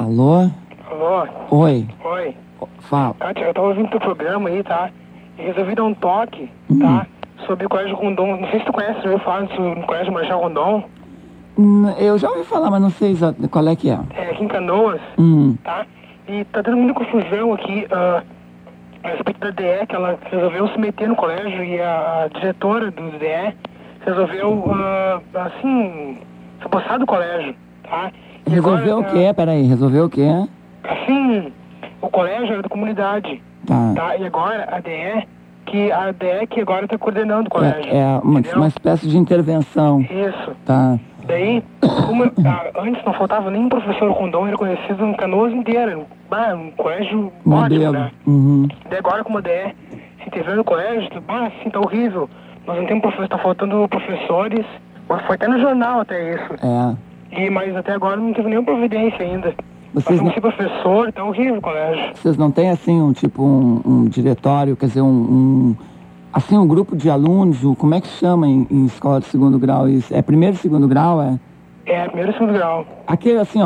Alô? Alô? Oi. Oi. Fala. Eu tava ouvindo teu programa aí, tá? E resolvi dar um toque, tá? Sobre o Colégio Rondon. Não sei se tu conhece, eu falo sobre o Colégio Marechal Rondon. Eu já ouvi falar, mas não sei qual é que é. É aqui em Canoas, tá? E tá dando muita confusão aqui a respeito da DE, que ela resolveu se meter no colégio e a diretora do DE resolveu, assim, se apossar do colégio, tá? E Resolveu agora, o quê? Peraí, resolveu o quê? assim, o colégio era da comunidade, tá? E agora a DE que agora está coordenando o colégio. É uma espécie de intervenção. Isso. Tá. Daí, como antes não faltava nem um professor Rondon, era conhecido em Canoas inteira. Um colégio Modelo. ótimo, né? Daí agora, como a DE se interveio no colégio, assim, tá horrível. Nós não temos professor, tá faltando professores. Foi até no jornal até isso. Mas até agora não teve nenhuma providência ainda. Vocês não ser professor, tá horrível o colégio. Vocês não têm, assim, um diretório, quer dizer, um grupo de alunos, como é que chama em escola de segundo grau isso? É primeiro e segundo grau, é? É, primeiro e segundo grau. Aquele, assim,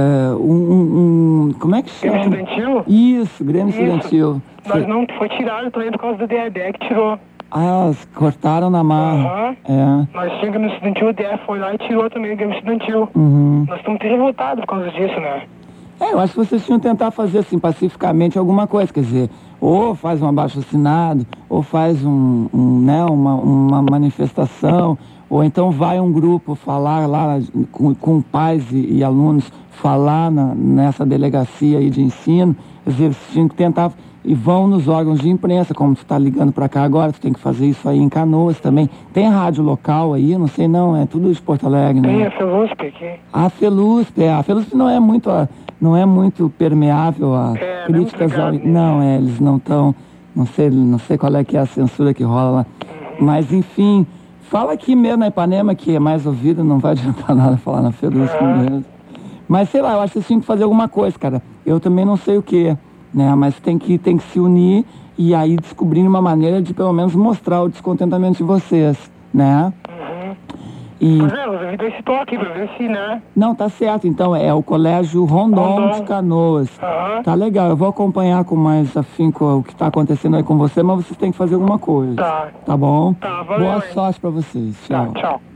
como é que chama? Grêmio Estudantil? Isso, Grêmio Estudantil. Mas não foi tirado também por causa da DE que tirou. Elas cortaram na marra. Nós tínhamos Grêmio Estudantil, a DE foi lá e tirou também o Grêmio Estudantil. Nós estamos revoltados por causa disso, né? Eu acho que vocês tinham que tentar fazer, assim, pacificamente alguma coisa, quer dizer, ou faz um abaixo-assinado, ou faz uma manifestação, ou então vai um grupo falar lá com pais e alunos, falar nessa delegacia aí de ensino, quer dizer, vocês tinham que tentar, e vão nos órgãos de imprensa, como tu está ligando para cá agora, tu tem que fazer isso aí em Canoas também. Tem rádio local aí, não sei não, é tudo de Porto Alegre, né? Tem a Felusp aqui. A Felusp não é muito permeável a críticas ao... Não, eles não estão... Não sei qual é que é a censura que rola lá. Mas, enfim, fala aqui mesmo na Ipanema, que é mais ouvido, não vai adiantar nada falar na Felusp mesmo. Mas, sei lá, eu acho que vocês tinham que fazer alguma coisa, cara. Eu também não sei o que, né? Mas tem que se unir e aí descobrir uma maneira de, pelo menos, mostrar o descontentamento de vocês, né? Pois é, eu resolvi esse toque pra ver se, né? Não, tá certo. Então, é o Colégio Rondon de Canoas. Tá legal. Eu vou acompanhar com mais afinco o que tá acontecendo aí com você, mas vocês têm que fazer alguma coisa. Tá bom? Tá, valeu. Boa sorte pra vocês. Tchau. Tchau.